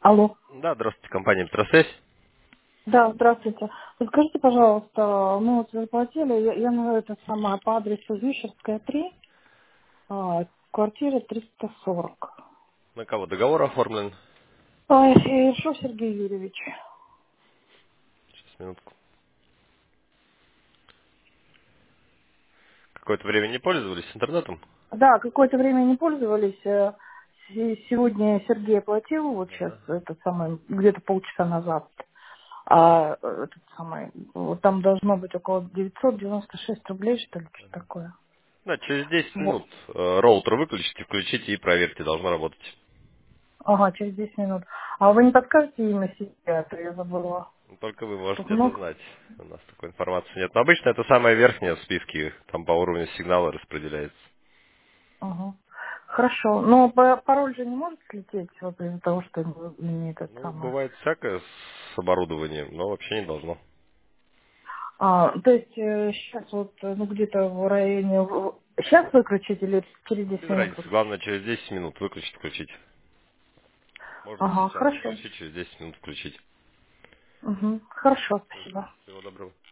Алло. Да, здравствуйте, компания Петросвязь. Да, здравствуйте. Подскажите, пожалуйста, мы вот заплатили, я на это самое по адресу Вишерская, 3, квартира 340. На кого договор оформлен? Ершов Сергей Юрьевич. Сейчас, минутку. Какое-то время не пользовались интернетом? Да, какое-то время не пользовались. Сегодня Сергей оплатил, вот сейчас, Ага. этот самый, где-то полчаса назад. А этот самый, вот там должно быть около 996 рублей, что ли, что такое. Да, через 10 Вот. минут роутер выключите, включите и проверьте, должно работать. Ага, через 10 минут. А вы не подскажете имя себе, а то я забыла. Только вы Тут можете это много. знать. У нас такой информации нет. Но обычно это самая верхняя в списке, там по уровню сигнала распределяется. Ага. Хорошо. Но пароль же не может слететь вот из-за того, что не этот Ну, самый. бывает всякое с оборудованием, но вообще не должно. То есть сейчас вот, ну где-то в районе... Сейчас выключить или через Ну, 10 без минут разницы. выключить? Главное, через 10 минут выключить, включить. Можно Ага, сейчас хорошо. выключить, через 10 минут включить. Угу. Хорошо, спасибо. Всего доброго.